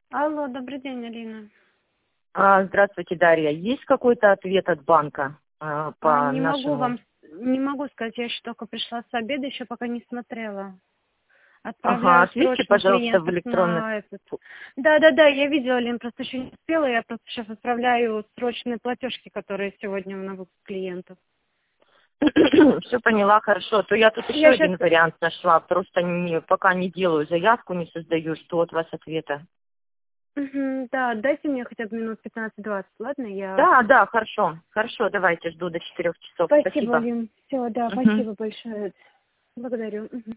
Алло, добрый день, Алина. Здравствуйте, Дарья. Есть какой-то ответ от банка по Не могу нашему? вам, не могу сказать, я еще только пришла с обеда, еще пока не смотрела. Ага, Отправляю ответьте, срочно пожалуйста, в клиентов электронный. на этот. Да, я видела, Лен, просто еще не успела, я просто сейчас отправляю срочные платежки, которые сегодня на выпуск клиентов. Все поняла, хорошо. То я тут еще Я сейчас, один вариант нашла. Просто пока не делаю заявку, не создаю. Что от вас ответа? да, дайте мне хотя бы минут 15-20, ладно? Я... Да, да, хорошо. Хорошо, давайте, жду до 4 часов. Спасибо, Спасибо. Лен. Все, да, Мгм. спасибо большое. Благодарю. Мгм.